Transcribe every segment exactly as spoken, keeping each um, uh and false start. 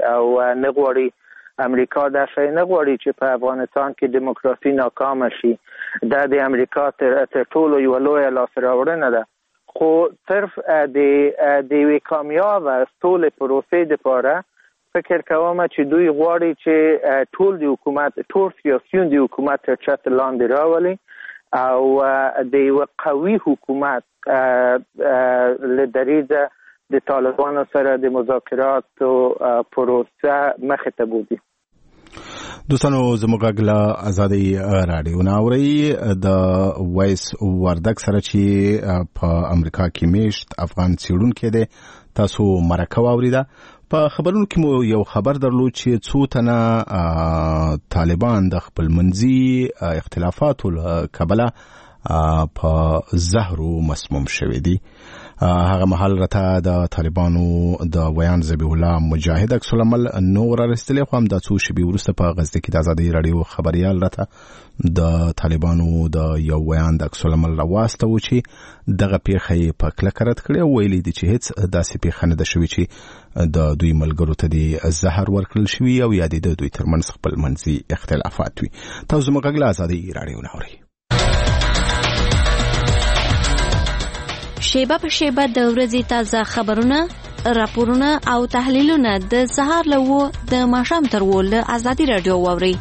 او نه غواړي امریکا دا شی نه غواړي چې په افغانستان کې دیموکراسي ناکام شي. دا د امریکا تر ټولو یو لوی لاسته راوړنه ده، خو صرف د د وی کامیاب ټول پروسې لپاره فکر کوم چې دوی غواړي چې ټول د حکومت ټول سیاسيون د حکومت تر چتر لاندې راولي او د یو قوي حکومت لدریزه د طالبانو سره د مذاکرات او پروسه مخ ته بودی. دوستانو زموږ غلا ازادي رادیو ناوري د وایس وردک سره چې په امریکا کې میشت افغان سیډونکو دی تاسو مرکه واوریده. په خبرونو کې مو یو خبر درلود چې څو تنه طالبان د خپل منځي اختلافاتو له کبله په زهرو مسموم شوي دي. هغه مهال راته د طالبانو د ویان ذبیح الله مجاهد عکس العمل نور رسېدلی، خو هم د څو شېبې وروسته په غزه کې د ازادۍ راډیو خبریال راته د طالبانو د یو ویان د عکس العمل راواستوه چې دغه پیښه یې په کلکه رد کړې او ویلي دي چې هېڅ داسې پیښه نه ده شوې چې د دوی ملګرو ته د زهر ورکړل شوي او یا د دوی ترمنځ خپل منځي اختلافات وي. تاسو زموږ غږ له ازادۍ راډیو ناورئ. شیبه په شیبه د ورځې تازه خبرونه، راپورونه او تحلیلونه د سهار له و د ماښام تر و له ازادي راډیو واورئ.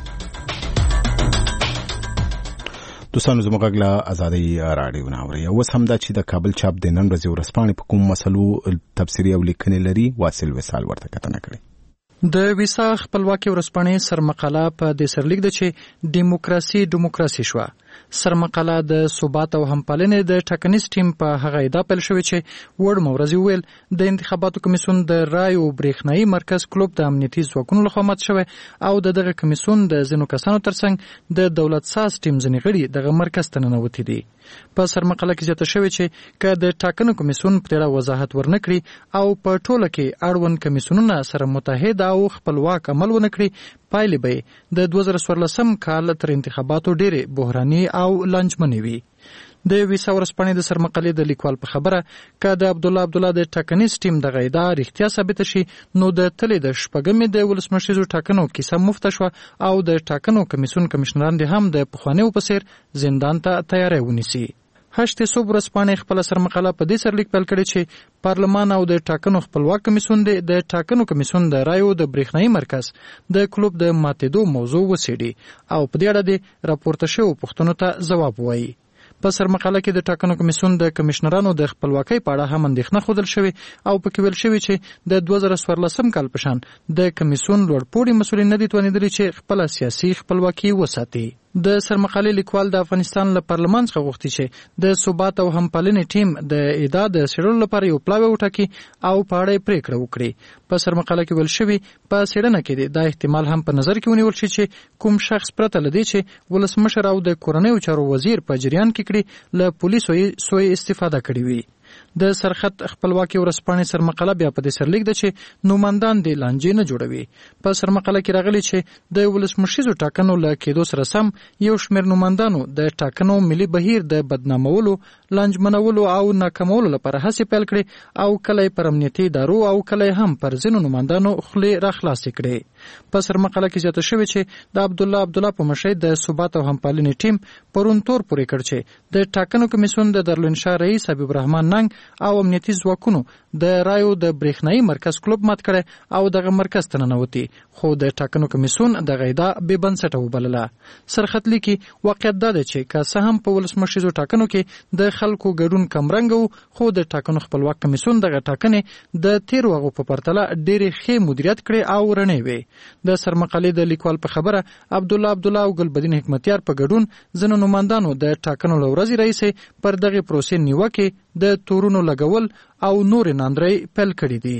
دوستانو زموږ غږ له ازادۍ راډیو ناورئ. اوس هم دا چې د کابل چاپ د نن ورځې ورځپاڼې په کوم مسلو تبصرې او لیکنې لري واصل وصال ورته کتنه کړې. د ویسا خپلواکي ورځپاڼې سرمقاله په دې سرلیک ده چې دیموکراسي دیموکراسي شوه. سرمقاله د ثبات او همپالنې د ټاکنیز ټیم په هغه ادعا پیل شوې چې وړ مورزي ویل د انتخاباتو کمیسیون د رایو برېښنايي مرکز کلوب د امنیتي ځواکونو لخوا مات شوی او د دغه کمیسیون د ځینو کسانو ترڅنګ د دولت ساز ټیم ځینې غړي دغه مرکز ته ننوتي دي. په سرمقاله کې زیاته شوې چې که د ټاکنو کمیسیون په اړه وضاحت ورنکړي او په ټوله کې اړوند کمیسیونونه سره متحد او خپلواک عمل ونکړي، پایلې به د دوه زره څوارلسم کال تر انتخاباتو ډېرې بحراني او لانجمنې وي. د ویسا ورځپاڼې د سرمقالې د لیکوال په خبره که د عبدالله عبدالله د ټاکنیز ټیم دغه ادعا رښتیا ثابته شي نو د تلې د شپږمې د ولسمشریزو ټاکنو کیسه مفته شوه او د ټاکنو کمیسیون کمشنران دې هم د پخوانیو په څېر زندان ته تیاری ونیسي. هشت صوب ورځپاڼې خپل سرمقاله په دې سرلیک پیل کړی چې پارلمان او د ټاکنو خپلواک کمیسیون د ټاکنو کمیسیون د رایو د برېښنايي مرکز د کلوب د ماتېدو موضوع وڅېړي او په دې اړه د راپورته شویو پوښتنو ته ځواب ووایي. په سرمقاله کې د ټاکنو کمیسیون د کمشنرانو د خپلواکۍ په اړه هم اندېښنه ښودل شوې او پکې ویل شوي چې د دوه زره څوارلسم کال په شان د کمیسیون لوړپوړي مسؤلین نه دي توانېدلي چې خپله سیاسي خپلواکي وساتي. د سرمقالې لیکوال د افغانستان له پارلمان څخه غوښتي چې د ثبات او همپالنې ټیم د ادعا د څېړلو لپاره یو پلاوی وټاکي او په اړه یې پرېکړه وکړي. په سرمقاله کې ویل شوي په څېړنه کې دا احتمال هم په نظر کې ونیول شي چې کوم شخص پرته له دې چې ولسمشر او د کورنیو چارو وزیر په جریان کې کړي له پولیسو یې سوء استفاده کړې وي. د سرخط خپلواکي ورځپاڼې سرمقاله بیا په دې سرلیک ده چې نوماندان د لانجې نه جوړوي. په سرمقاله کې راغلي چې د ولسمشریزو ټاکنو له کېدو سره سم یو شمېر نوماندانو د ټاکنو ملي بهیر د بدنامولو، لانجمنولو او ناکامولو لپاره هڅې پیل کړې او کله یې پر امنیتي ادارو او کله یې هم پر ځینو نوماندانو خولې راخلاصې کړې. په سرمقاله کې زیاته شوې چې د عبدالله عبدالله په مشرۍ د ثبات او همپالنې ټیم پرون تور پورې کړ چې د ټاکنو کمیسیون د دارالانشا رئیس حبیب الرحمن ننګ او امنیتي ځواکونو د رایو د برېښنايي مرکز کلوب مات کړی او دغه مرکز ته ننوتي، خو د ټاکنو کمیسیون دغه ادعا بې بنسټه وبلله. سرخط لیکي واقعیت دا دی چې که څه هم په ولسمشریزو ټاکنو کې د خلکو ګډون کمرنګه و، خو د ټاکنو خپلواک کمیسیون دغه ټاکنې د تېرو هغو په پرتله ډېرې ښې مدیریت کړې او رڼې وې. د سرمقالې د لیکوال په خبره عبدالله عبدالله او ګلبدین حکمتیار په ګډون ځینو نوماندانو د ټاکنو له ورځې راهیسې پر دغې پروسې نیوکې، د تورونو لګول او نورې ناندرۍ پیل کړي دي.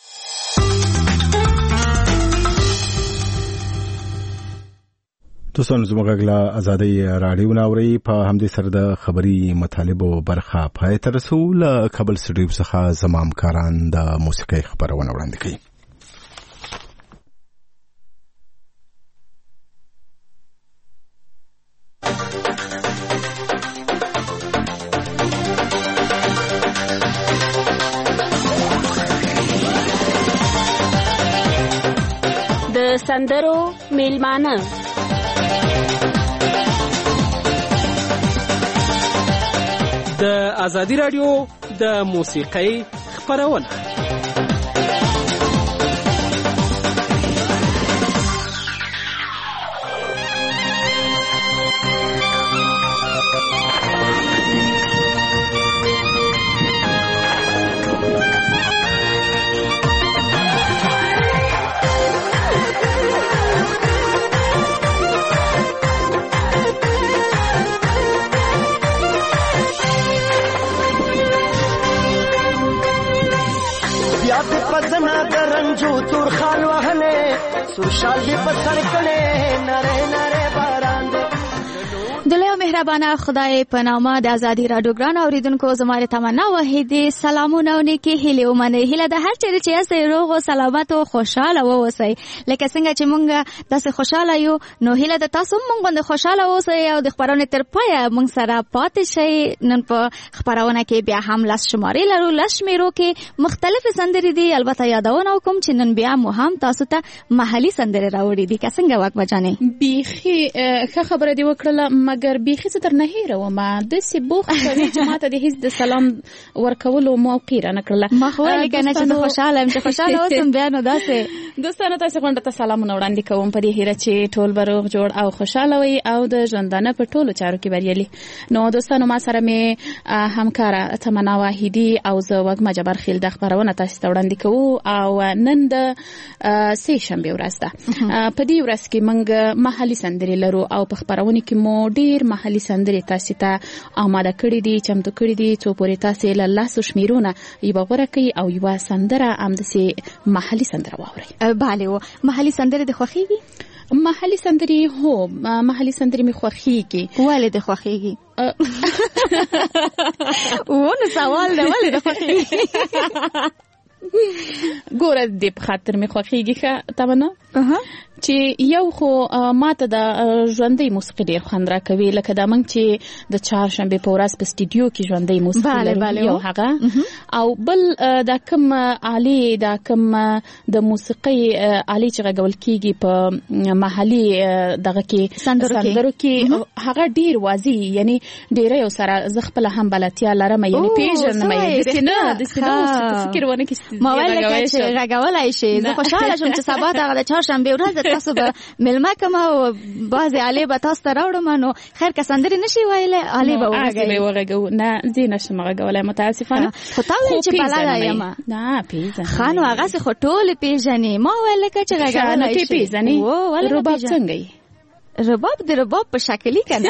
دوستانو زموږ غږ له ازادۍ راډیو ناورئ. په همدې سره د خبري مطالبو برخه پای ته رسو. له کابل سټډیو څخه زما همکاران د موسیقۍ خپرونه وړاندې کوي. د سندرو میلمانه د ازادي رادیو د موسیقۍ خپرونه. رنجو تور خال وهلې سور شال دې په سر کړې نره نره باران د لوی مهربانه خدای په نامه د ازادي رادیو ګران اوریدونکو زموږه تمنا وحیدې سلامونه او نیکی هیله ومنه هیله د هر چیرې چې یاست روغ او سلامت او خوشاله اوسئ لکه څنګه چې مونږ تاسو خوشاله یو نو هیله د تاسو مونږ باندې خوشاله اوسئ او د خبرونه تر پایه مونږ سره پاتې شئ. نن په خبرونه کې بیا هم لاس شمارې لرو لاس شمیرو کې مختلف سندرې دي البته یادونه وکم چې نن بیا مو هم تاسو ته محلي سندرې راوړې دي که څنګه واک بجانې بیخي ښه خبره دی وکړه مګر بیخي څه در نه هیره ما د سی بوخ کوي چې ماته د هیڅ د سلام ورکولو موقع را نکړله ما خو لکه نه چې خوشاله ام چې خوشاله اوسم بیا نو داسې دوستانو تاسو غونډه ته سلامونه وړاندې کوم په دې هیره چې ټول بروغ جوړ او خوشاله وي او د ژوندانه په ټولو چارو کې بریالي. نو دوستانو ما سره مې همکاره تمنا واحدی او زه وګما جبر خیل د خبرونه تاسو ته وړاندې کوو او نن د سه شنبه ورځ ده. په دې ورځ کې موږ محلي سندرې لرو او په خبرونه کې مو ډیر محلي سندرې تاسو ته آماده کړې دي چمتو کړې دي څو پورې تاسو له لاسو شمیرونه یو غوړه کوي او یو سندره هم د سي محلي سندره واوري. bale و محلي سندرې د خوخيږي محلي سندرې هو محلي سندرې می خوخيږي ولې د خوخيږي ونه سوال دی ولې د خوخيږي ګوره دې په خاطر می خوخيږي ښه تمنا چې یو خو ماته د ژوندۍ موسیقي ډیر خوند راکوي لکه دا موږ چې د چهارشنبه په ورځ په سټډیو کې ژوندۍ موسیقي لرو یو هغه او بل دا کوم آلې دا کوم د موسیقي آلې چې غږول کیږي په محلي دغه کې سندرو کې هغه ډیر واضح یعنی ډیر یو سره ز خپل هم بلتیا لرم یعنی پیژنم یې د سینه د سینه فکر ونه کې ما ویل چې غږولای شي زه خوشاله شوم چې سبا د چهارشنبه ورځ تاسو به ملما کوم او بعضی علي به تاسو ته راوړم نو خیر که سندرې نشي وایله علي به وغږو نه زینه شم غږولای متاسفانه خو تاسو چې بلای یم نه پیژنم خانو هغه څه خټول پیژنې ما ویل چې غږولای شي پیژنې رباب څنګه رباب د رباب په شکلی کنه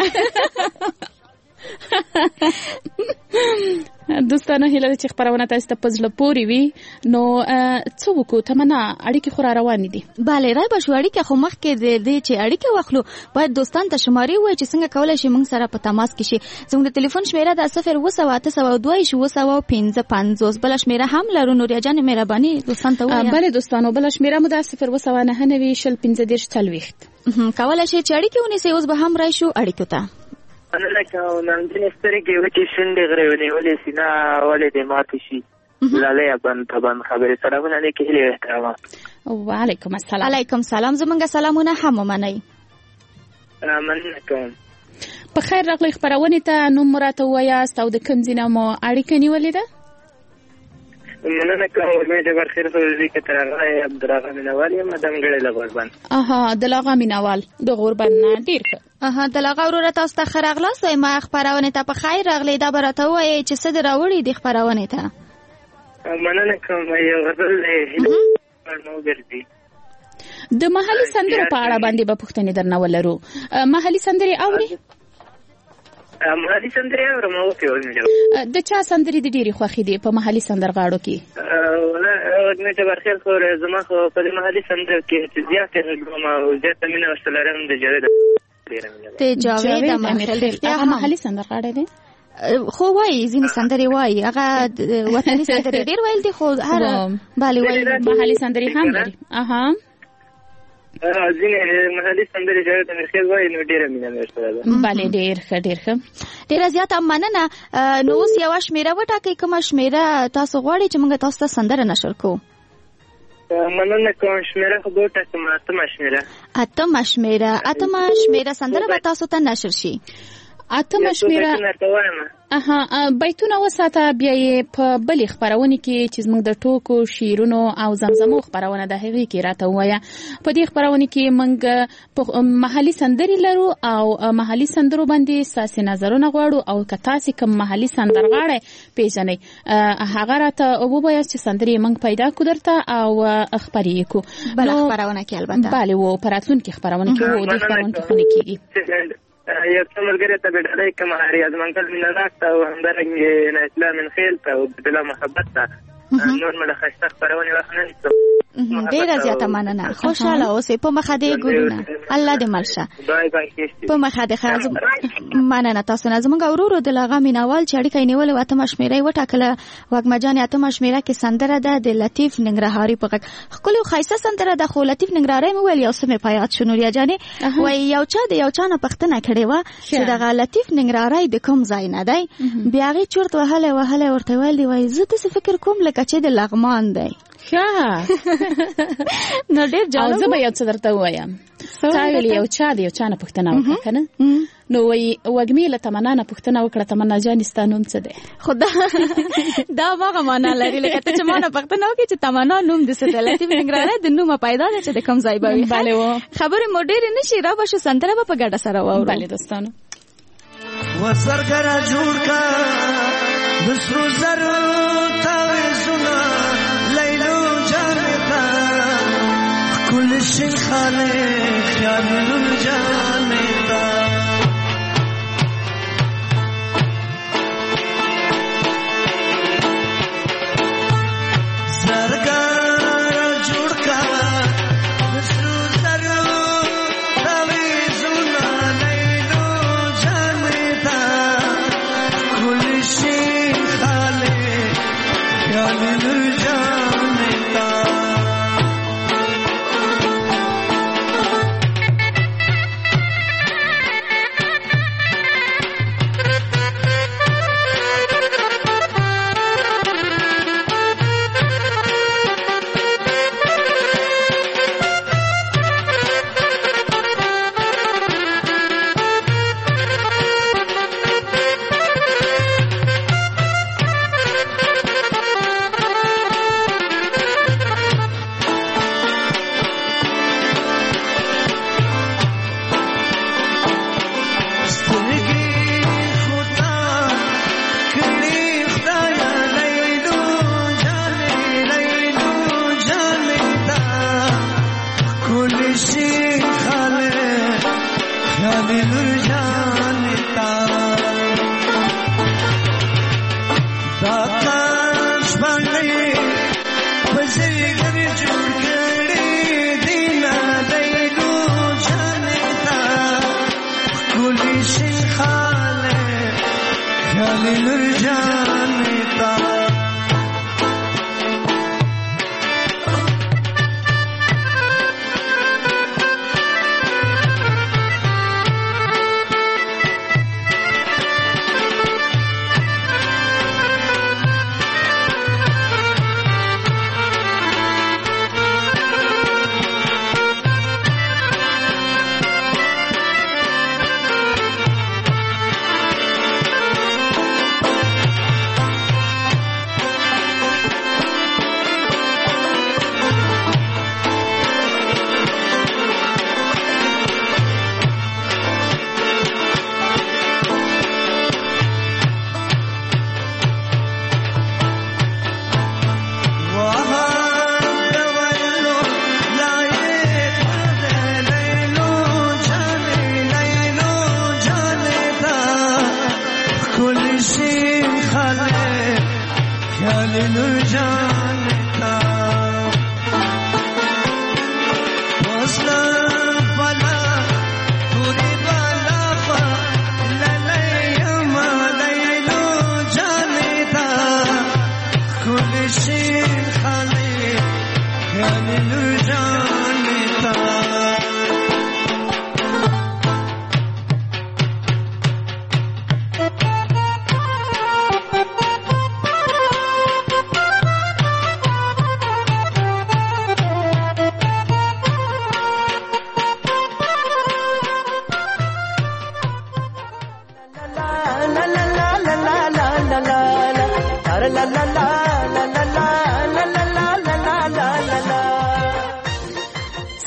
دوستانو هیله چې خبرونه تاسو ته پزله پوری وي نو څو کو تمنا اړیکې خورا روان دي bale راي به شو اړیکې خو مخ کې دې چې اړیکې واخلو باید دوستان ته شماري وای چې څنګه کولای شي موږ سره په تماس کې شي زموږ د ټلیفون شمیره د صفر و سبعة تسعة دوه شو سبعة پنځه پنځوس بل شمیره هم لرو نوریا جان مهرباني دوستان ته وای bale دوستانو بل شمیره مو د صفر و سبعة نه نوي شل پنځه دیش چلويخت کولای شي چې اړیکې ونیسي اوس به هم راشو اړیکو ته انا لکه نن د نستري کې وتی شنډې غره ونی ولې سینا ولې د ماتې شي لاله بن تبن خبرې سره ونه کې هلي احترام وعليكم السلام علیکم سلام زمونږ سلامونه هم منئ مننه په خیر راغلی خبرونه ته نو مراته وایاست او د کوم ځینه مو اړیکه نیولې ده مننه کوم مې د برخیر په دې کې ترغه عبدالرغه مینوال یم دم غړې لغوربان اها دلغه مینوال د غوربان ډیر ښه اها دلغه ورته تاسو ته خراغلاس وای ما خبرونه ته په خیر راغلی دا برته وای چې څه دراوړي د خبرونه ته مننه کوم یو غزل له نو ګرځي د محلي سندرو په اړه باندې به پوښتنه درنه ولرو محلي سندري اوري محلي سندري اورم او په ولې د چا سندري د ډيري خوخي دي په محلي سندرغاړو کې ولا مې ته برخیل خو زما خو په محلي سندر کې زیاتې کومه زیاتې مینه وسلرم د جوړه ته جاوید هغه محلي سندرغاړي دي خو وای ځینې سندري وای هغه وطني سندري ډیر ویل دي خو هر بالي وای محلي سندري هم دي اها ځینې محلي سندري جوړه د مرخیل وای نو ډیر مینه وسلرم بالي ډیر ښه ډیر ښه ډیر زیات مننه نو اوس یو شمیره وټاکې کوم شمیره تاسو غواړئ چې موږ تاسو ته سندره نشر کوو مننه کوم. شمیره خو به ټاکم اتمه شمیره. اتمه شمیره اتمه شمیره سندره به تاسو ته نشر شي. اتمه شمیره اها بیتونه وساته بیا یې په بلې خپرونې کې چې موږ د ټوکو شیرونو او زمزمو خپرونه د هغې کې راته ووایه. په دې خپرونې کې موږ محلي سندرې لرو او محلي سندرو باندې ستاسې نظرونه غواړو او که تاسې کوم محلي سندرغاړی پیژنئ هغه راته ووایاست چې سندرې موږ پیدا کړو درته او خپرې یې کړو. بله خپرونه کې البته بله و په راتلونکي خپرونه کې و دې خپرونه کې خو نه کېږي. یو څه ملګري ته بډالۍ کوم ریاض منګل مینه ناکته او همدارنګې نایتلا من خیل ته او بلا محبت ته نور مې د ښایسته خپرونې وخت نه نیسم. ډېره زیاته مننه. خوشحاله اوسئ. په مخه دې ګلونه الله دې مل شه. په مخه دې ښه مننه تاسو نه. زموږ ورورو د لاغه مینوال چې اړیکه یې نیولې وه اتمه شمېره یې وټاکله. وږمه جانې اتمه شمېره کې سندره ده د لطیف ننګرهاري په غږ. ښکلې او ښایسته سندره ده خو لطیف ننګرهاري مې ویل یو څه مې په یاد شو. نوریا جانې وایي یو چا د یو چا نه پوښتنه کړې وه چې دغه لطیف ننګرهاري د کوم ځای نه دی. بیا هغې چورت وهلی وهلی ورته ویل دی وایي زه داسې فکر کوم لکه چې د لغمان دی. نو ډېر جالب. زه به یو څه درته ووایم. تا ویل یو چا د یو چا نه پوښتنه وکړه که نه نو وایي وږمې له تمنا نه پوښتنه وکړه تمنا جانې ستا نوم څه دی. خو دا هماغه معنا لري لکه ته چې ما نه پوښتنه وکړې چې تمنا نوم دې څه دی. لطیف ننګرهاري د نومه پیدا دی چې د کوم ځای به وي. خبرې مو ډېرې نه شي. را به شو سندره به په ګډه سره واورو. بلې دوستانو وزرګره جوړ کا د سرو زرو تعویذونه لیلو جانتا کل شي خاله خیال جانتا زرګره جوړ کا د سرو زرو تعویذونه لیلو جانتا کل شي خاله خیال جانتا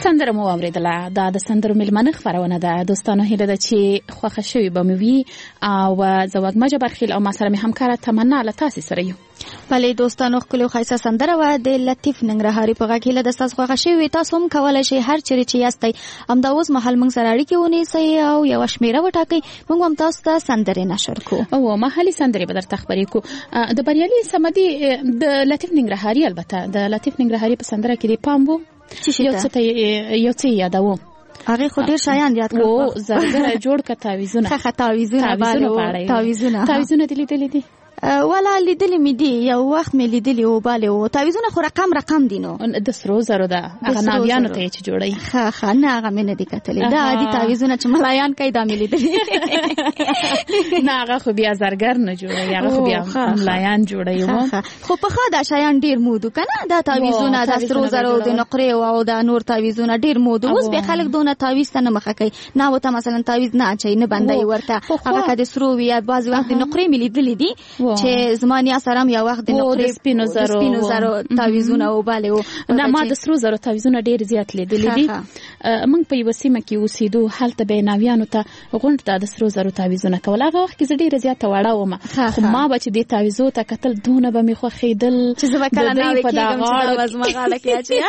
سندره مو اوریدله. دا د سندرو میلمنه خبرونه ده. دوستانو هیله ده چې خوښه شوي به مې وي او زه وږمه جبرخیل او ما سره مې همکاره تمنا له تاسې سره یو. بلې دوستانو ښکلې او ښایسته سندره وه د لطیف ننګرهاري په غږ هیله ده ستاسو خوښه شوې وي. تاسو هم کولی شئ هر چیرې چې یاستئ همدا اوس مهال موږ سره اړیکې ونیسئ او یوه شمېره وټاکئ، موږ هم تاسو ته سندرې نشر کړو او محلي سندرې به درته خبرې کړو. د بریالي صمدي د لطیف ننګرهاري، البته د لطیف ننګرهاري په سندره کې د پام وو یو څه ته یو څه یادوم. هغې خو ډېر شیان یاد کړل. او زرګره جوړ که تعویزونه ښه تعویزونه تعویزونه تعویزونه دې لیدلي دي؟ ولا لیدلې مې دي، یو وخت مې لیدلي و بالې و. تعویزونه خو رقم رقم دي. نو د سرو زرو ده هغه ناویانو ته یې چې جوړوي. ښه ښه نه هغه مې نه دي کتلې. دا عادي تعویزونه چې ملایان کوي دا مې لیدلي. نه هغه خو بیا زرګر نه جوړوي، هغه خو بیا ملایان جوړوي. خو پخوا دا شیان ډېر مود و که نه؟ دا تعویزونه د سرو زرو د نقرې او د نور تعویزونه ډېر مود و. اوس بیا خلک دونه تعویز ته نه مخه کوي. نه ورته مثلا تعویز نه اچوي، نه بندوي ورته. هغه که د سرو وي یا بعضې وخت د نقرې مې لیدلي دي چې زما نیا سره هم یو وخت د نقرې سپینو زرو سپینو زرو تعویزونه وبالې و. نه ما د سرو زرو تعویزونه ډېر زیات لیدلي دي. موږ په یوه سیمه کې اوسېدو، هلته به یې ناویانو ته غونډ ته د سرو زرو تعویزونه کول. هغه وخت کې زه ډېره زیاته وړه ومه، خو ما به چې دې تعویزو ته کتل دونه به مې خوښېدل چې زه به کله ناوې کېږم چې دا به زما غاړه کې اچوي.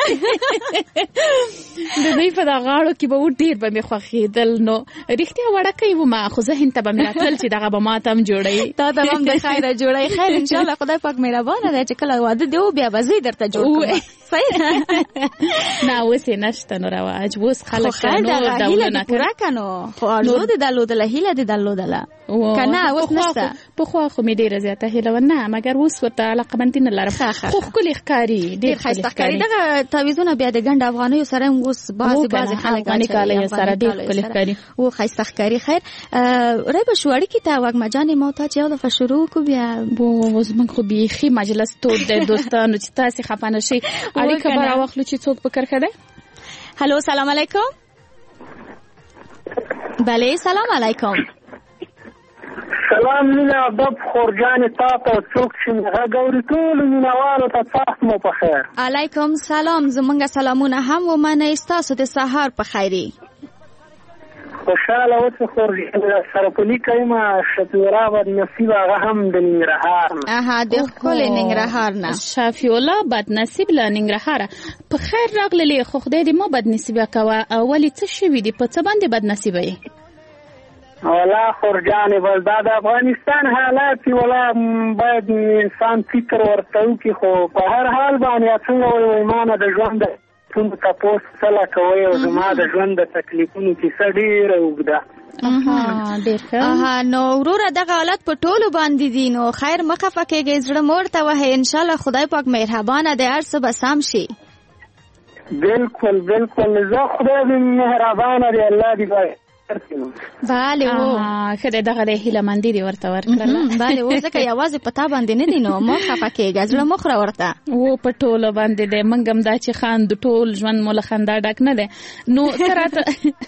د دوی په دا غاړو کې به و ډېر به مې خوښېدل. نو رښتیا وړکۍ ومه، خو ذهن ته به مې راتلل چې دغه به ما ته هم جوړوي. تا ته هم د خیره جوړوي. خیر انشاءالله خدای پاک مهربانه دی چې کله واده دی و بیا به زه درته جوړ کړم. صحیح نه اوس یې نشته نو رواج. اوس خلک نور ډولونه پوره که نو خو ارزو دې درلودله، هیله دې درلودله که نه اوس نشته. پخوا خو مې ډېره زیاته هیله وه، نه مګر اوس ورته علاقمندي نه لرم. خو ښکلې ښکاري، ډېر ښایسته ښکاري. دغه تعویزونه بیا د ګنډ افغانیو سره هم اوس بعضې بعضې خلک کالیو سره ډېر ښکلې ښکاري او ښایسته ښکاري. خیر رایبه شو اړیکې ته وږمه جانې ما ته چې یو دفعه شروع کړو بیا اوس موږ خو بیخي مجلس تود دی دوستانو چې تاسې خفه نه شئ. اړیکه به راواخلو چې څوک په کرښه دی. هلو سلام علیکم. بله سلام علیکم. سلام مینه ادب خورجانې تا ته څوک چې غږ اوري ټولو مینهوالو ته سخت مو په خیر. علیکم سلام. زمونږ سلامونه هم ومنئ. ستاسو د سهار په خیري. خوشحاله اوسه خورجانې سره په لیکه یمه شفیع بدنصیب هغه هم د ننګرهار نه. اها د ښکلې ننګرهار نه. شفیع الله بدنصیب له ننګرهاره په خیر راغللې. خو خدای دې ما بدنصیبه کوه. ولې څه شوي دي؟ په څه باندې بدنصیبه یې؟ ولا خورجانې بس دا د افغانستان حالات ولا باید انسان فکر ورته وکړي. خو په هر حال باندې څنګه وایي مانه د ژوند څومره تپوس څله کوئ او زما د ژوند د تکلیفونو کیسه ډېره اوږده. اها نو وروره دغه حالت په ټولو باندې دي. نو خیر مه خفه کېږئ، زړه مه ورته وهئ. انشاءالله خدای پاک مهربانه دی، هر څه به سم شي. بالکل بالکل زه خدای دې مهربانه دی. الله دې باید بله و ښه دغه د هیله مندي دې ورته ورکړله. بله و ځکه یوازې په تا باندې نه دي. نو مه خفه کېږه، زړه مه خوره ورته. و په ټولو باندې دی. موږ هم دا چې خاندو ټول ژوند مو له خندا ډک نه دی. نو ته راته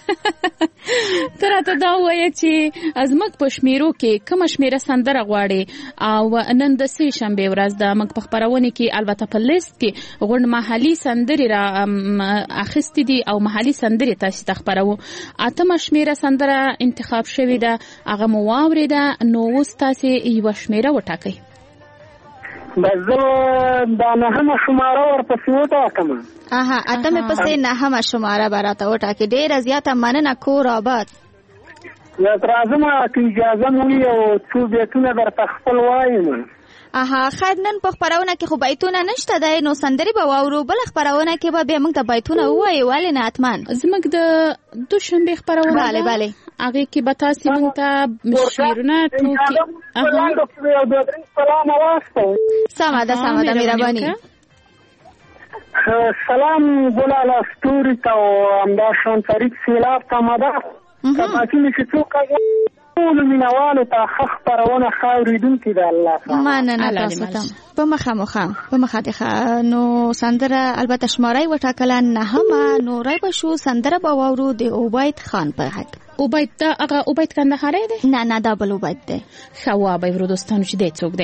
ته راته دا ووایه چې زموږ په شمېرو کې کومه شمېره سندره غواړې او نن د سې شنبې ورځ ده. موږ په خپرونې کې البته په لیست کې غونډ محلي سندرې را اخیستې دي او محلي سندرې تاسې ته خپروو. اتمه شمېره سندره انتخاب شوې ده، هغه مو واورېده. نو اوس تاسې یوه شمېره وټاکئ. بس زه دا نهمه شماره ورپسې وټاکم. اها اتمې پسې نهمه شماره به راته وټاکې. ډېره زیاته مننه. کور آباد. یاد راځمه که اجازه مو وي او څو بیتونه درته خپل وایم. اها خیر نن په خپرونه کې خو بیتونه نشته دی، نو سندرې به واورو. بله خپرونه کې به بیا موږ ته بیتونه ووایي. ولې نه حتما زموږ د دوشنبې خپرونه ده. بله بله هغې کې به تاسې موږ ته شعرونه ټوکې سمه ده سمه ده مهرباني. سلام ګلاله ستوري ته او همداشان فرید سیلاب ته مده کباچینې چې څوک ټولو مینهوالو ته ښه خپرونه ښه اورېدونکي ده. الله مننه تاسو ته. په مخه مخه په مخه دې ښه. نو سندره البته شماره یې وټاکله نهمه. نو رایبه شو سندره به واورو د عبید خان په غږ. عبید دا هغه عبید کندهاری دی؟ نه نه دا بل عبید دی. ښه وابه ورو دوستانو چې دی څوک دی.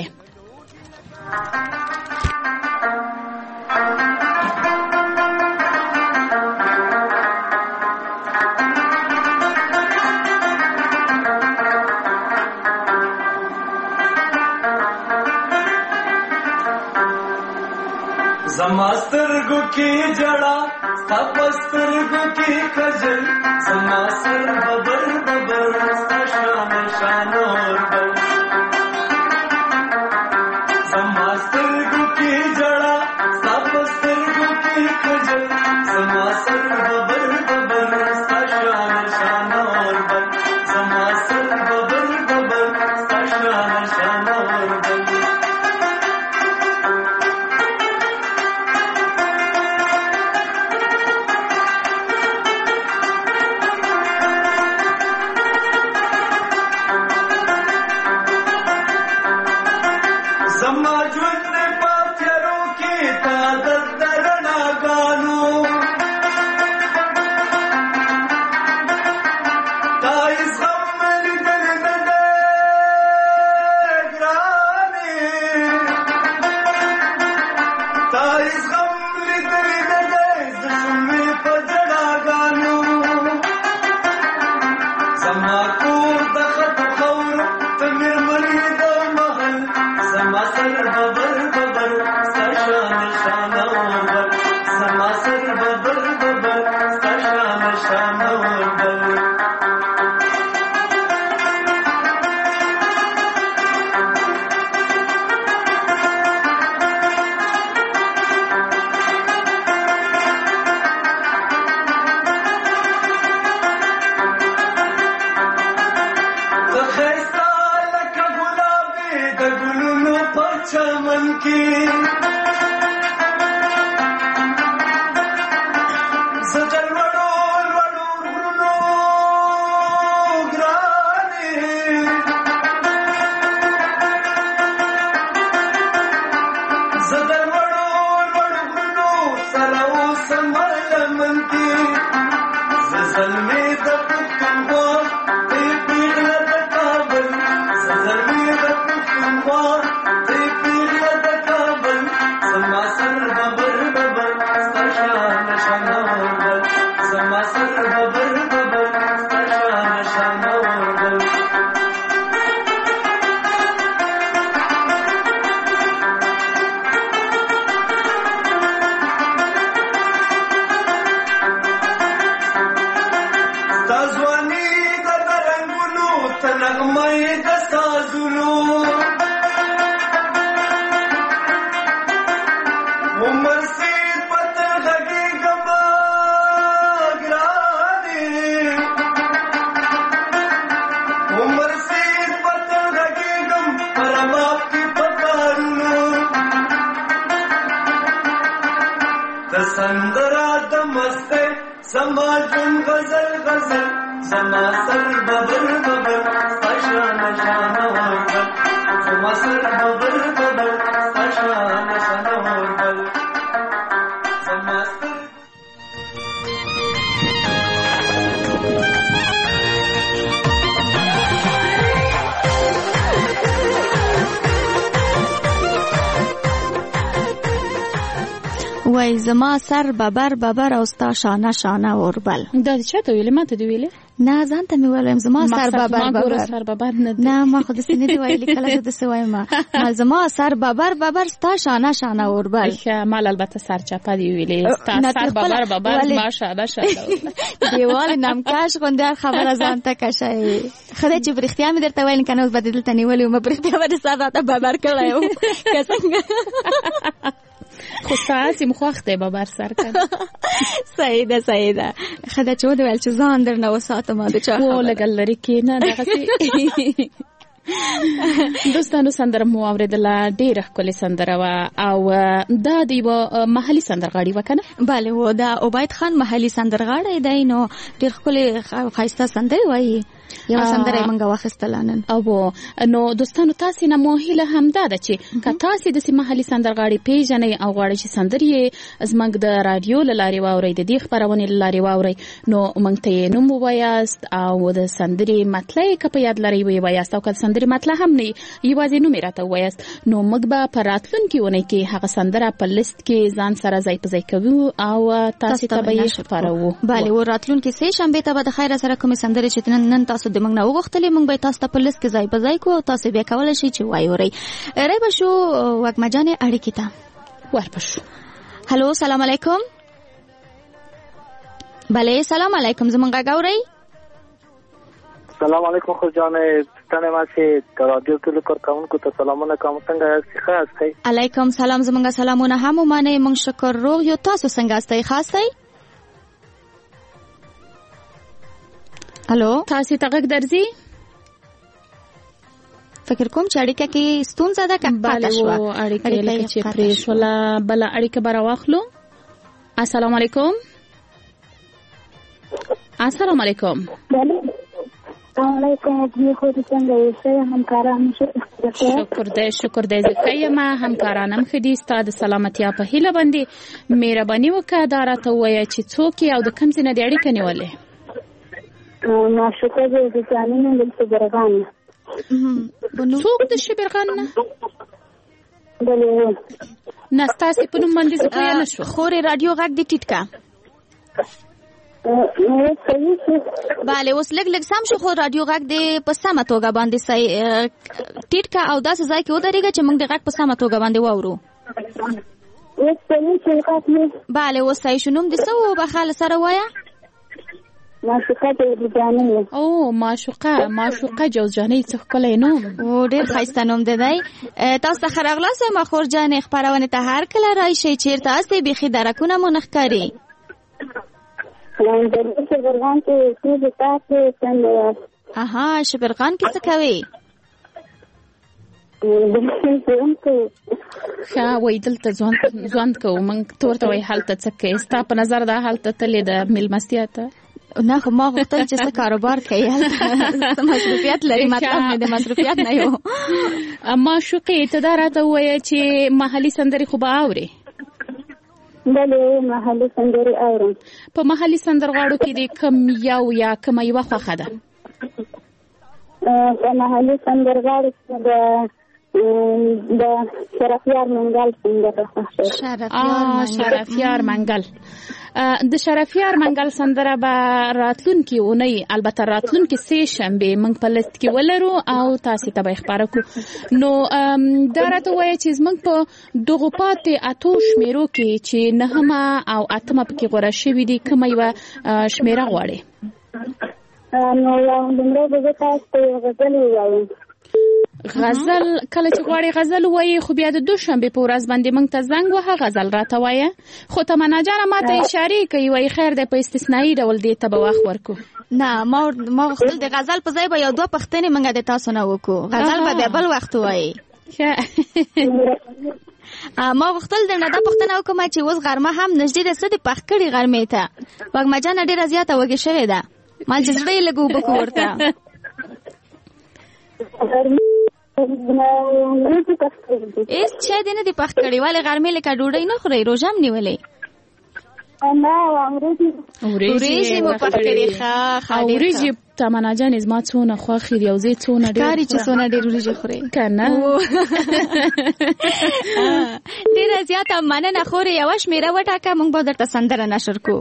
سترګو کې جړا ستا په سترګو کې خجل زما سر ببر ببر ستا شان شان اوربل زما سترګو کې جړا ستا په سترګو کې خجل زما سر ببر ببر ستا شان شان اوربل زما سر ببر ببر ستا شان شان اوربل وای زما سر ببر ببر او ستا شانه شانه اوربل. دا چا ته ویلې؟ ما ته دی ویلې؟ نه ځان ته مې ویلم زما سر ببر ببر. سر ببر نه دی. نه ما خو داسې نه دی ویلي، کله زه داسې وایم ما زما سر ببر ببر ستا شانه شانه اوربل. مال البته سر چپه دی ویلې، ستا سر ببر ببر زما شانه شانه اوربل. دیوال نمکش غوندې خبره ځان ته کشی. خدای چې برختیا مې درته ویل کنه اوس به دلته نیولې وم، برختیا به سر راته ببر کړی و که څنګه. خو ستاسې مخوښ دی ببر سر کنه. صحیح ده صحیح ده. خدای چې ودویل چې ځان درنه وساتم د چا و لږ لرې کښېنه دغسې. دوستانو سندره مو اورېدله، ډېره ښکلې سندره وه او دا د یوه محلي سندرغاړي وه که نه؟ بله و دا عبید خان محلي سندرغاړی دی، نو ډېر ښکلې ښایسته سندرې وایي. یو سندره یې موږ واخیستله نن. او نو دوستانو تاسې نه مو هیله همدا ده چې که تاسې داسې محلي سندرغاړي پیژنئ او غواړئ چې سندرې یې زموږ د راډیو له لارې واورئ، د دې خپرونې له لارې واورئ، نو موږ ته یې نوم ووایاست او د سندرې مطلع یې که په یاد لرئ ویې وایاست، او که د سندرې مطلع هم نه یوازې نوم یې راته ووایاست، نو موږ به په راتلونکې اونۍ کې هغه سندره په لیست کې ځان سره ځای په ځای کوو او تاسې ته به یې خپروو. بله و راتلونکې سې شنبې ته به د خیره سره کومې سندرې چې نن تاسو د موږ نه وغوښتلې موږ به تاسو ته په لیست کې ځای په ځای کوو او تاسو بیا کولی شئ چې وایورئ. رای به شو وږمه جانې اړیکې ته ورپه شو. هلو سلام علیکم. بله سلام علیکم. زمونږ غږ اورئ؟ سلام علیکم خو جانې ستنه ما چې رادیو کې لیکل کوونکو ته سلامونه کوم. څنګه یاست؟ ښه یاستئ؟ علیکم سلام. زمونږ سلامونه هم ومنئ. موږ شکر روغ یو. تاسو څنګه یاستئ؟ ښه یاستئ؟ الو تاسو ته غږ درځي؟ فکر کوم چې اړیکه کې ستونزه ده که پاتې شوه. بله اړیکه لکه چې پرې شوله. بله اړیکه به راواخلو. السلام علیکم. السلام علیکم. السلام علیکم. خو دې څنګه یې همکاران شکر دی شکر دی زه ښه یم. همکارانم ښه دي. ستا د سلامتیا په هیله باندې مهرباني وکړه دا راته ووایه چې څوک یې او د کوم ځای نه دې اړیکه نیولې؟ معشوقه د جانانه د شبرغان. څوک د شبرغان نه؟ بله نه ستاسې په نوم باندې زه پوهه نه شوم. خورې راډیو غږ دې ټیټ کا. بله اوس لږ لږ سم شو خو راډیو غږ دې په سمه توګه باندې ټیټ کا او داسې ځای کې ودرېږه چې موږ د غږ په سمه توګه باندې واورو. بله اوس صحیح شو. نوم دې څه و بخاله سره وایه؟ معشوقه جوزجانۍ. او معشوقه معشوقه جوزجانۍ څه ښکلی نوم. او ډېر ښایسته نوم دی دی. تاسو ته ښه راغلاست وایم خور جانې. خپرونې ته هر کله راشئ. چېرته هستئ؟ بیخي درکونه مو نه ښکاري. شبرغان کې څه تاسو څنګه یاست؟ اها شبرغان کې څه کوئ؟ ښه وایي دلته ژوند کوو. موږ ته ورته وایي هلته څه کوې؟ ستا په نظر دا هلته تلې ده مېلمستیا ته؟ نه خو ما غوښتل چې څه کاروبار کوي هلته مصروفیت لري. مطلب مې د مصروفیت نه یو. معشوقې ته دا راته ووایه چې محلي سندرې خو به اورې؟ بله محلي سندرې اورم. په محلي سندرغاړو کې دې کوم یو یا کومه یوه خوښه ده؟ په محلي سندرغاړو کې د د شرفیار منګل سندره خوښه. شرفیار منګل. د شرفیار منګل سندره به راتلونکې اونۍ البته راتلونکې سې شنبې موږ په لیست کې ولرو او تاسې ته به یې خپاره کړو. نو دا راته ووایه چې زموږ په دغو پاتې اتو شمېرو کې چې نهمه او اتمه پکې غوره شوي دي کومه یوه شمېره غواړې؟ نو لومړی به زه تاسو ته یو غزل ووایم. غزل کله چې غواړې غزل ووایې خو بیا د دوشنبې په ورځ باندې موږ ته زنګ وهه غزل راته وایه. خو تمنا جانه ما ته اشارې کوي وایي خیر دی په استثنایي ډول دې ته به وخت ورکړو. نه ما ما غوښتل د غزل په ځای به یو دوه پوښتنې موږ د تاسو نه وکړو. غزل به بیا بل وخت ووایي. ما غوښتل درنه دا پوښتنه وکړم چې اوس غرمه هم نږدې ده. څه دې پخ کړي غرمې ته؟ وږمه جانه ډېره زیاته وږې شوې ده. ما چې زړه یې لږ اوبه کړو ورته. ایس چای دې نه دي پخ کړي؟ ولې غرمې لکه ډوډۍ نه خورئ؟ روژه هم نیولې؟ وریجې مو پخ کړي. وریجې تمنا جانې زما څونه خوښې دي او زه څونه ډېر ښکاري چې څونه ډېر وریجې خورئ که نه. ډېره زیاته مننه خورې. یوه شمېره وټاکه موږ به درته سندره نشر کړو.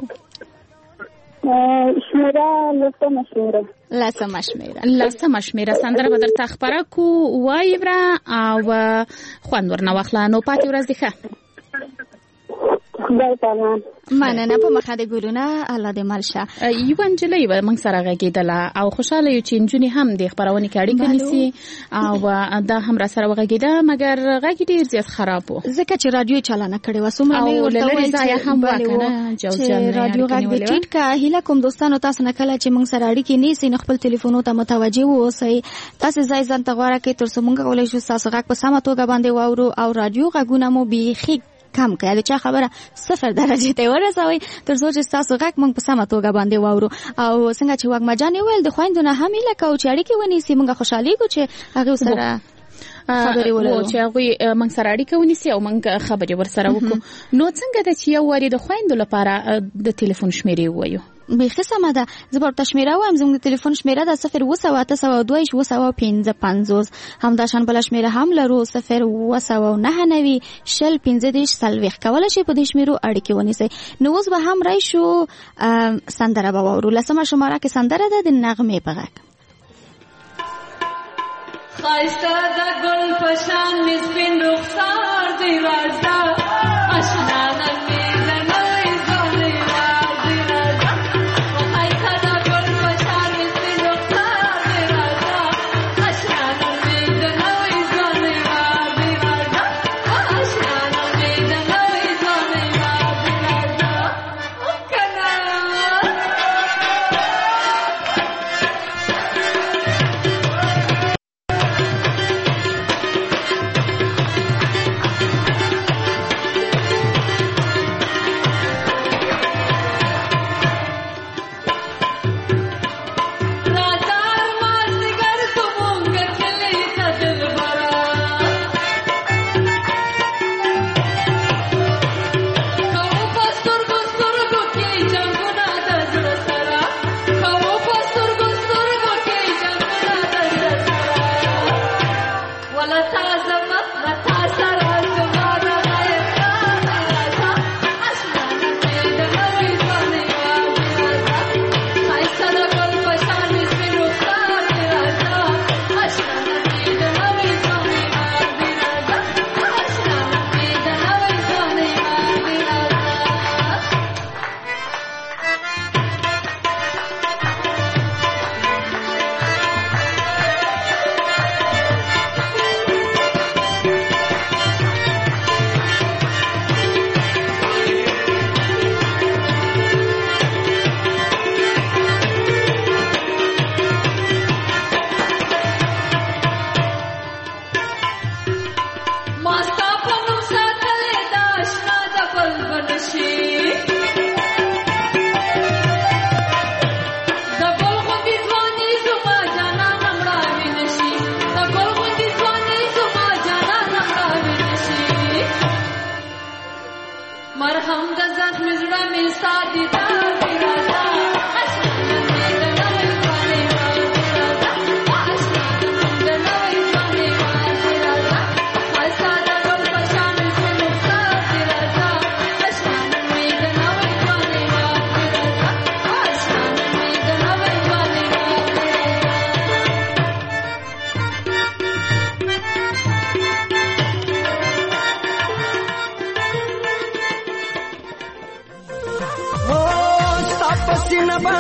شمېره لسمه شمېره. لسمه شمېره لسمه شمېره سندره به درته خپره کړو. وایې وره او خوند ورنه واخله. نو پاتې ورځ دې ښه. خدای پامان. مننه په مخه د ګلونه. الله دې مل شه. یوه نجلۍ به موږ سره غږېدله او خوشحاله یو چې نجونې هم د خپرونې کې اړیکه نیسي او دا هم را سره وغږېده مګر غږ یې ډېر زیات خراب و ځکه چې راډیو یې چالانه کړې وه. څومره مې ورته وویل چې راډیو غږ دې ټیټ که. هیله کوم دوستانو تاسو نه کله چې موږ سره اړیکې نیسئ نو خپل تلیفونو ته متوجه واوسئ. تاسې ځای ځان ته غوره کړئ تر څو موږ کولی شو ستاسو غږ په سمه توګه باندې واورو او راډیو غږونه مو بیخي کم کړئ. د چا خبره صفر درجې ته ورسوئ تر څو چې ستاسو غږ موږ په سمه توګه باندې واورو. او څنګه چې وږمه جانې وویل د خویندو نه هم هیله کوو چې اړیکې ونیسي. موږ خوشحالېږو چې هغې سره خبرې ولرو چې هغوی موږ سره اړیکه ونیسي او موږ خبرې ورسره وکړو. نو څنګه ده چې یو وارې د خویندو لپاره د ټلیفون شمېرې ووایو؟ بیخي سمه ده. زه به ورته شمېره وایم. زموږ د ټلیفون شمېره ده صفر اوه سوه اته سوه دوه ویشت اوه سوه پنځه پنځوس. همداشان بله شمېره هم لرو صفر اوه سوه نهه نوي شل پنځه دېرش څلوېښت. کولی شئ په دې شمېرو اړیکې ونیسئ. نو اوس به هم راشو سندره به واورو. لسمه شماره کې سندره ده د نغمې په غږ. خایسته د ګل په شان مې سپین رخسار دی راځه اشنا نن مې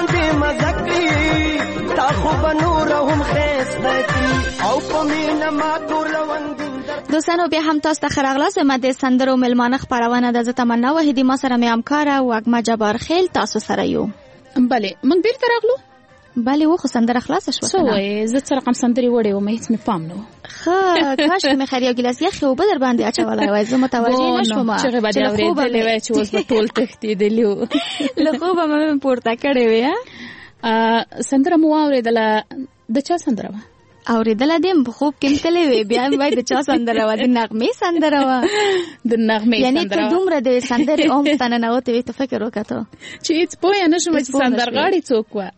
باندې مزکړي تا خو بنور هم خسته کړي او په مینه ما تور لونګ دوستانو بیا هم تاسو ته خراغلاس ما د سندرو ملمانه خبرونه د تمنا وحیدی ما سره مې همکاره وګما جبار خیل تاسو سره یو بله موږ بیرته راغلو بله و خو سندره خلاص شو سو وای زه سره کوم سندري وړې و مې هیڅ مې پام نه خا کاش مې خریا ګلاس یې خو بدر باندې اچولای وای زه متوجه نشوم چې به دا ورېدلې وای چې اوس په ټول تختې دلیو له خوبه مې پورته کړې وې سندره مو اورېدله د چا سندره و اورېدله دې په خوب کې تلې وې بیا وای د چا سندره و د نغمې سندره و د نغمې سندره یعنی ته دومره د سندرې اوم تنه نه وته ته فکر وکړو چې هیڅ پوه نه شوم چې سندرغاړي څوک و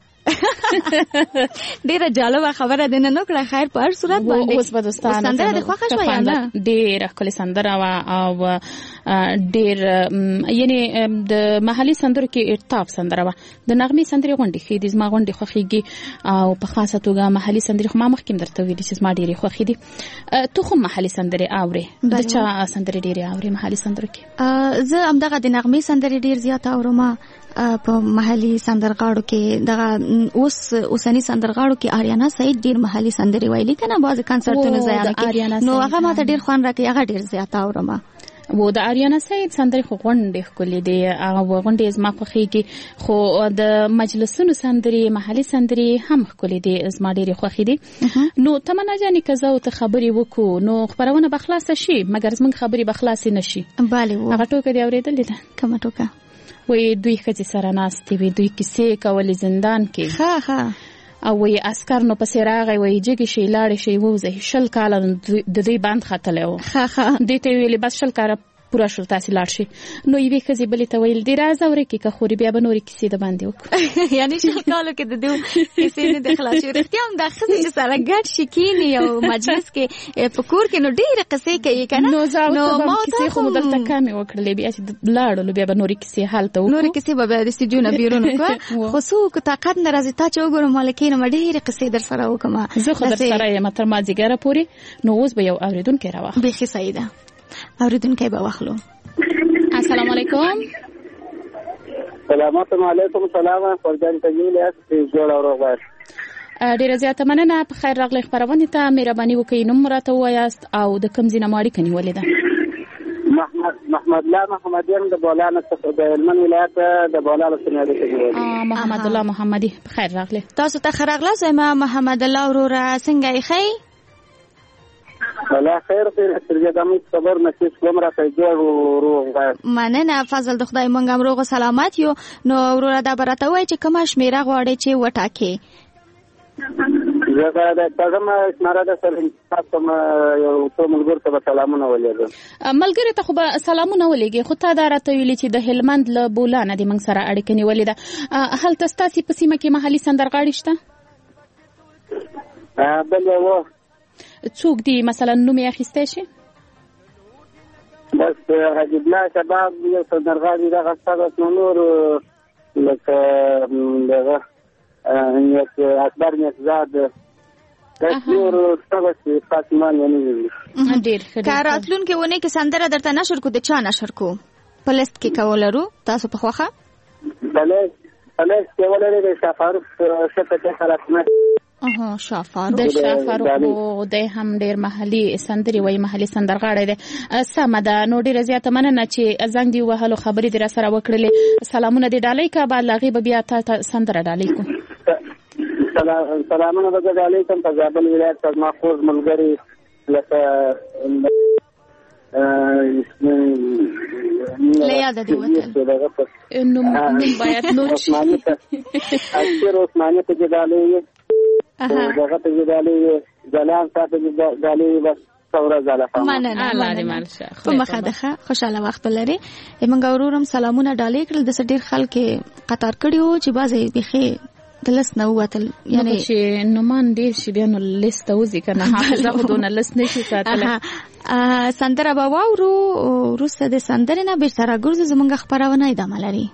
ډیره جالبه خبره ده نه نو کړه خیر په هر صورت باندې اوس به دوستانه سندره د خوښه شو یا نه ډیره کله سندره وا او ډیر یعنی د محلي سندرو کې ارتاب سندره وا د نغمې سندري غونډي خې د زما غونډي خوخيږي او په خاصه توګه محلي سندري خو ما مخکې درته ویل چې زما ډیره خوخي دي ته خو محلي سندري اوري د چا سندري ډیره اوري محلي سندرو کې زه هم دغه د نغمې سندري ډیر زیات اورم په محلي سندرغاړو کې دغه اوس اوسنی سندرغاړو کې آریانا سعید ډیر محلي سندري ویلي کنه باز کنسرتونو ځای کې نو هغه ماته ډیر خوان راکې هغه ډیر زیات اورم و د آریانا سعید سندري خو غونډې ښکلې دي هغه غونډې زما خوښېږي خو د مجلسونو سندري محلي سندري هم ښکلې دي زما ډېرې خوښې دي نو تمنا جانې که زه ورته خبرې وکړو نو خپرونه به خلاصه شي مګر زموږ خبرې به خلاصې نه شي هغه ټوکه دې اورېدلې ده کومه ټوکه وی دوی ښځې سره ناستې وي دوی کیسې کولې زندان کې ها ها او وی عسکر نو پسې راغی وی جګې شي لاړې شي ووځي شل کاله د دوی باند ختلی و ها ها دوی ته ویلې بس شل کاله پوره شول تاسې لاړ شي نو یوې ښځې بلې ته ویل دې راځه ورکې که خورې بیا به نورې کیسې د باندې وکړو یعنې شل کالو کې د دوی کیسې نه دي خلاص شوې رښتیا هم دا ښځې چې سره ګډ شي کښېني یو مجلس کې په کور کې نو ډېرې قصې کوي که نه نو زه ورته به کیسې خو مو دلته کمې وکړلې بیا چې لاړلو بیا به نورې کیسې هلته وکړو نورې کیسې به بیا د سجونه بیرون وکړو خو څوک طاقت نه راځي تا چې وګورم مالکې نو ډېرې قصې در سره وکړم زه خو در سره یم تر مازدیګره پورې نو اوس به یو اورېدونکی راواخلو بیخي صحیح ده اورېدونکی به واخلو السلام علیکم سلامات علیکم سلام فرجان تجمیل است جوړ او روغ ډیره زیاته مننه په خیر راغلی خبرونه ته مهرباني وکړئ نوم راته ووایاست او د کوم ځای نه مو اړیکه نیولې ده محمد محمد الله محمدیان د بولان څخه د هلمند ولایت د بولان څخه اړیکه نیولې محمد الله محمدي په خیر راغلی تاسو ته خیر راغلی زما محمد الله وروره څنګه یې ښه ولا خیر خیر سرګه دمو صبر نصیب کوم را ته جوړ روغ مننه فضل د خدای مونږ هم روغ سلامت یو نو وروره دا برته وای چې کومه شمیره غواړي چې وټاکي زه دا څنګه شمیره د سره تاسو ما یو څو ملګرو ته سلامونه ولېږم ملګری ته خو به سلامونه ولېږي خو تا دا راته ویلي چې د هلمند له بولانه د موږ سره اړیکه نیولې ده هلته ستاسې په سیمه کې محلي سندرغاړي شته بله و څوک دی مثلا نوم یې اخیستی شي بس حجب الله شباب یو سندرغاړي دغه ستاسو نو نور لکه دغه اکبر نیتزاد نور ستاسو فاطمان ونی ډېر ښه که راتلونکې اونۍ کې سندره درته نشر کو د چا نشر کو په لیست کې کولرو تاسو په خوښه بله بله کې ولري د شفاروق شفته خلاصنه اها شافاروق د شافاروق د هم ډیر محلي سندري وای محلي سندرغاړی دی سمه ده نو ډیره زیاته مننه چې زنګ دی وهلو خبرې دې را سره وکړلې سلامونه دې ډالۍ کا بعد لاغي به بیا ته سندره ډالۍ کو سلامونه به ډالۍ کوم په زابل ولایت څخه محفوظ ملګری لکه لیا د دې وته نو باید نو عثماني ته اکثر عثماني ته ډالۍ دغه ته ډالۍ ځلان ساته ډالۍ بس ثوره زلفه مننه الله دې مالشه خو مخدخه خوشاله وخت لري موږ ورورم سلامونه ډالۍ کړل د ډېر خلک قطار کړیو چې بازي بخي دلس نه وتل یعنی چې نومان ډېر شي بیا نو لیست وځي کنه حافظه خودونه لیست نشي ساتل سندره به واورو وروسته د سندرې نه بیرته راګرځو زموږ خپرونه ادامه لري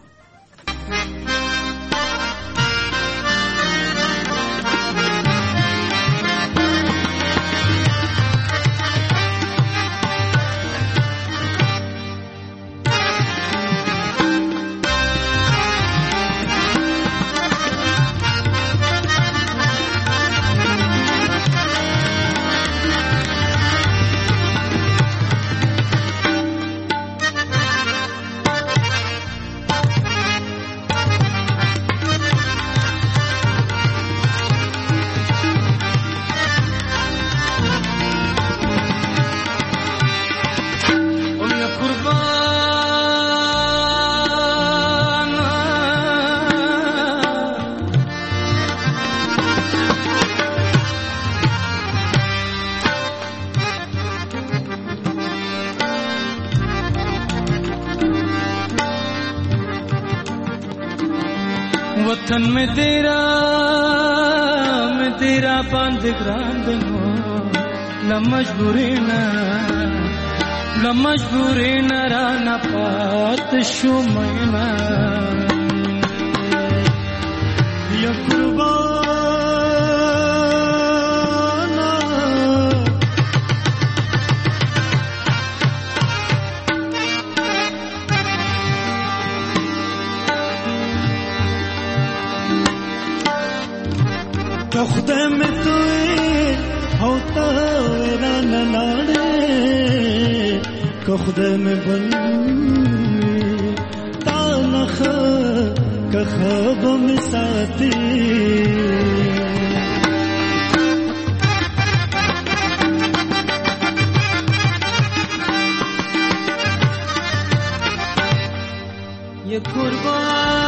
वतन में तेरा मैं तेरा बंद ग्रांद हो ल मजबूरी न ल मजबूरी न राना पात शो मैना या कुर्बान خدای می توی هوتا وران ناله که خدای می بل تانخ که خواب می ساتی یه قربان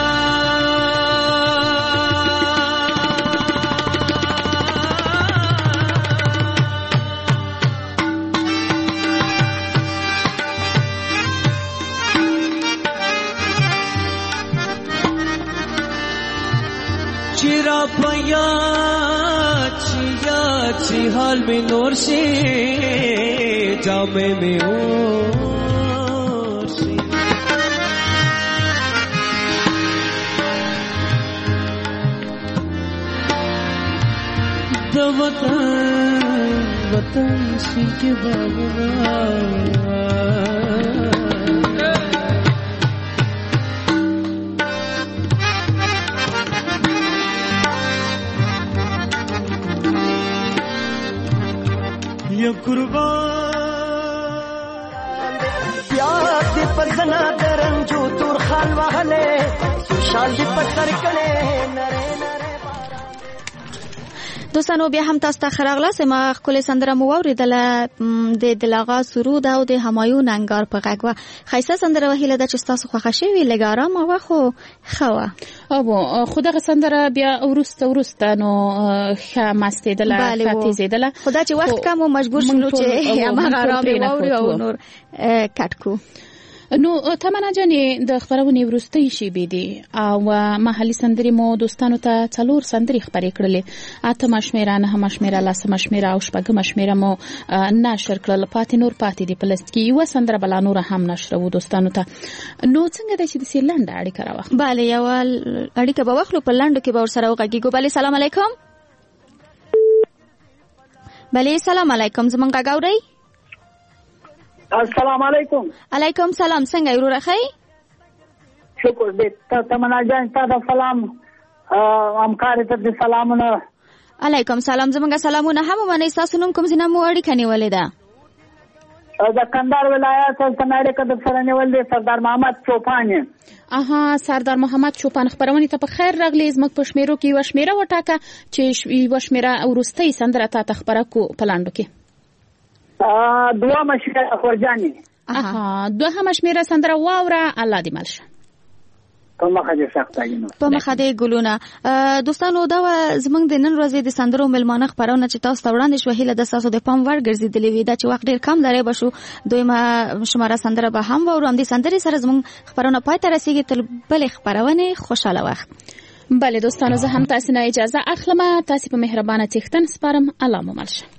चिरा पया चिया ची हाल में नूर से जामे में और से द वतन वतन सी के बाबा ये कुर्बान प्यार दे पजना दरन जो तुर खाल वाले सुशाल दे पत्थर कने नरे नरे دوستانو بیا هم تاسو ته خراغله سم خپل سندره مو اوریدله د دلغا سرود او د همایون انګار په غږ وا خیسه سندره وهیله د چې تاسو خوښه شوی لګاره ما واخو خوا او خدای سندره بیا ورسته ورسته نو ښه ماستېدله ښه تیزېدله خدای چې وخت کم او مجبور شنو چې هغه آرام ووري او نور کټکو نو تمنا جانې د خبرونې ورستۍ شي بيدي او محلي سندري مو دوستانو ته څلور سندري خبرې کړلې اته مشمیره نه مشمیره لاس مشمیره او شپږ مشمیره مو نشر کړل پاتې نور پاتې دی پلست کې یو سندره بل نور هم نشر وو دوستانو ته نو څنګه د چې د سیلند اړیکه راوخ bale یو اړیکه به وخلو په لاندو کې به ور سره وغږیږو bale سلام علیکم bale سلام علیکم زمونږ غاوري السلام علیکم علیکم سلام څنګه یو راخی شکر دې ته تمنا جان تاسو سلام همکار ته سلامونه علیکم سلام زمونږ سلامونه هم باندې تاسو نوم کوم ځنه مو اړیکه نیولې ده د کندهار ولایت سلطنت کې د سره نیول دي سردار محمد چوپان اها سردار محمد چوپان خبرونه ته په خیر راغلی زموږ په شمیرو کې وشمیره وټاکه چې وشمیره ورستۍ سندره ته خبره کو پلاندو کې دوه مشمیره خورجانی اها دوه مشمیره سندره واوره الله دې ملشه په مخه دې سختاینو په مخه دې ګلونه دوستانو دا زمونږ د نن ورځې د سندرو ملمانه خبرونه چې تاسو ته وړاندې شو هیله د تاسو د پام ور ګرځېدلې وي دا چې وخت ډیر کم لري بشو دویمه شماره سندره به هم ورو هم دي سندري سره زمونږ خبرونه پای ته رسیدي تل بل خبرونه خوشاله وخت بله دوستانو زه هم تاسو نه اجازه اخلم تاسو په مهربانه تختن سپارم الله مو ملشه